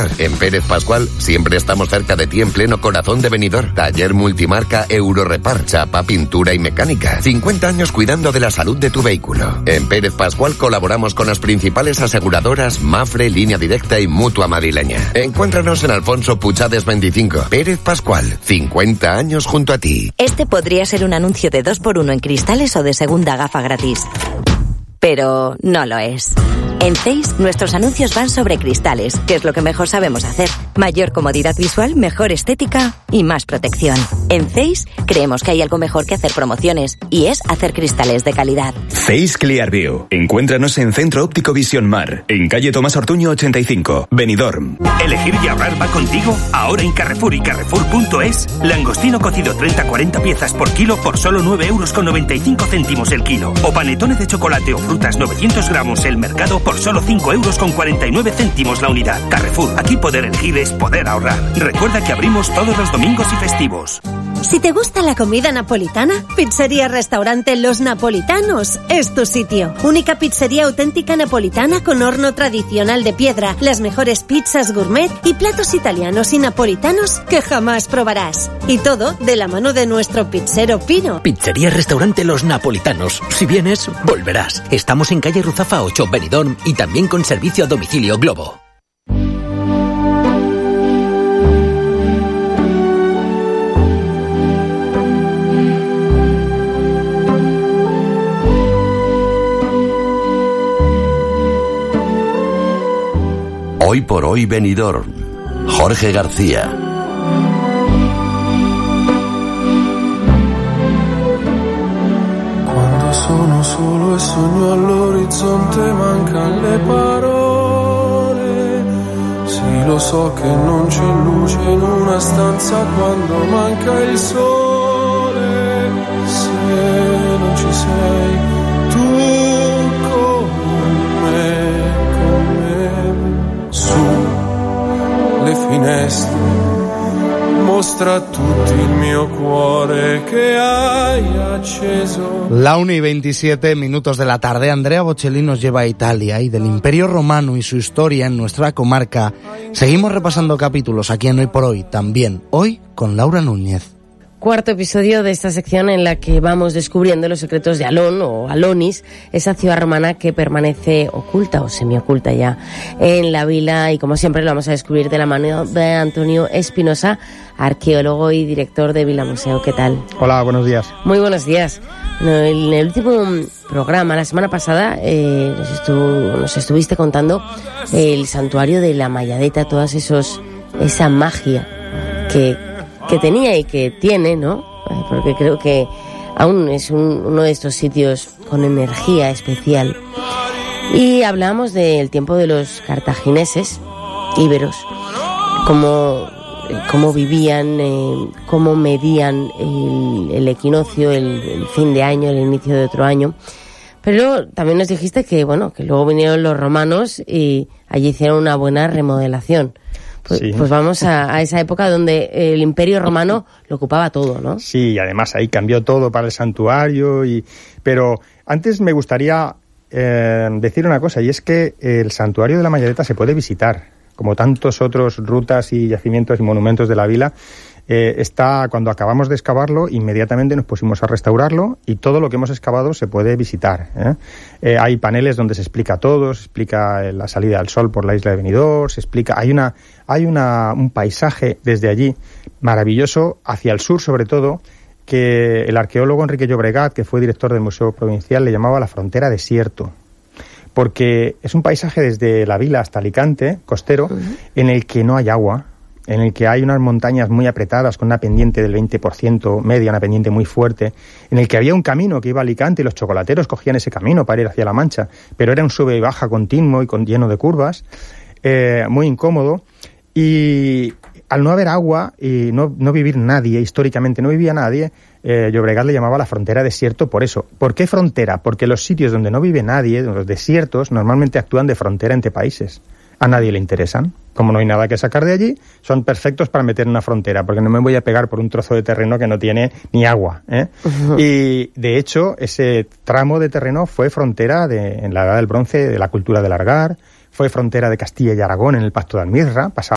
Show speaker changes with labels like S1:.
S1: reparar. En Pérez Pascual siempre estamos cerca de ti en pleno corazón de Benidorm. Taller multimarca Eurorepar, chapa, pintura y mecánica. 50 años cuidando de la salud de tu vehículo. En Pérez Pascual colaboramos con las principales aseguradoras Mafre, Línea Directa y Mutua Madrileña. Encuéntranos en Alfonso Puchades 25. Pérez Pascual, 50 años junto a ti.
S2: Este podría ser un anuncio de 2x1 en cristales o de segunda gafa gratis. Pero no lo es. En Zeiss, nuestros anuncios van sobre cristales, que es lo que mejor sabemos hacer. Mayor comodidad visual, mejor estética y más protección. En Zeiss, creemos que hay algo mejor que hacer promociones, y es hacer cristales de calidad.
S3: Zeiss Clearview. Encuéntranos en Centro Óptico Visión Mar, en calle Tomás Ortuño 85, Benidorm.
S4: ¿Elegir y ahorrar va contigo? Ahora en Carrefour y Carrefour.es, langostino cocido 30-40 piezas por kilo por solo 9,95 € el kilo. O panetone de chocolate o frutas 900 gramos el mercado por solo 5,49 € la unidad. Carrefour, aquí poder elegir es poder ahorrar. Recuerda que abrimos todos los domingos y festivos.
S5: Si te gusta la comida napolitana, Pizzería Restaurante Los Napolitanos es tu sitio. Única pizzería auténtica napolitana con horno tradicional de piedra, las mejores pizzas gourmet y platos italianos y napolitanos que jamás probarás. Y todo de la mano de nuestro pizzero Pino.
S6: Pizzería Restaurante Los Napolitanos. Si vienes, volverás. Estamos en calle Ruzafa 8, Benidorm, y también con servicio a domicilio Globo.
S7: Hoy por hoy Benidorm. Jorge García.
S8: Quando sono solo e sogno all'orizzonte mancan le parole. Sì, lo so che non c'è luce in una stanza quando manca il sole. Se non ci sei tu con me. Su le finestre mostra a tutti il mio cuore che hai acceso.
S9: La 1:27 de la tarde. Andrea Bocelli nos lleva a Italia, y del Imperio Romano y su historia en nuestra comarca seguimos repasando capítulos aquí en Hoy por Hoy, también hoy con Laura Núñez.
S10: Cuarto episodio de esta sección en la que vamos descubriendo los secretos de Alón o Alonis, esa ciudad romana que permanece oculta o semioculta ya en la vila, y como siempre lo vamos a descubrir de la mano de Antonio Espinosa, arqueólogo y director de Vila Museo. ¿Qué tal?
S11: Hola, buenos días.
S10: Muy buenos días. En el último programa, la semana pasada, nos estuviste contando el santuario de la Mayadeta, esa magia que tenía y que tiene, ¿no? Porque creo que aún es uno de estos sitios con energía especial. Y hablamos del tiempo de los cartagineses, íberos, cómo vivían, cómo medían el equinoccio, el fin de año, el inicio de otro año. Pero también nos dijiste que luego vinieron los romanos y allí hicieron una buena remodelación. Pues vamos a esa época donde el Imperio Romano lo ocupaba todo, ¿no?
S11: Sí, y además ahí cambió todo para el santuario. Pero antes me gustaría decir una cosa, y es que el santuario de la Mayadeta se puede visitar, como tantos otros rutas y yacimientos y monumentos de la vila. Cuando acabamos de excavarlo, inmediatamente nos pusimos a restaurarlo, y todo lo que hemos excavado se puede visitar. Hay paneles donde se explica todo, se explica la salida al sol por la isla de Benidorm, hay un paisaje desde allí maravilloso hacia el sur, sobre todo, que el arqueólogo Enrique Llobregat, que fue director del Museo Provincial, le llamaba la frontera desierto, porque es un paisaje desde la vila hasta Alicante, costero, en el que no hay agua, en el que hay unas montañas muy apretadas con una pendiente del 20% media, una pendiente muy fuerte, en el que había un camino que iba a Alicante y los chocolateros cogían ese camino para ir hacia La Mancha, pero era un sube y baja continuo y lleno de curvas, muy incómodo, y al no haber agua y no vivir nadie, históricamente no vivía nadie, Llobregat le llamaba la frontera desierto por eso. ¿Por qué frontera? Porque los sitios donde no vive nadie, los desiertos, normalmente actúan de frontera entre países. A nadie le interesan. Como no hay nada que sacar de allí, son perfectos para meter en una frontera, porque no me voy a pegar por un trozo de terreno que no tiene ni agua, Uh-huh. Y, de hecho, ese tramo de terreno fue frontera en la Edad del Bronce de la cultura del Argar, fue frontera de Castilla y Aragón en el Pacto de Almirra, pasaba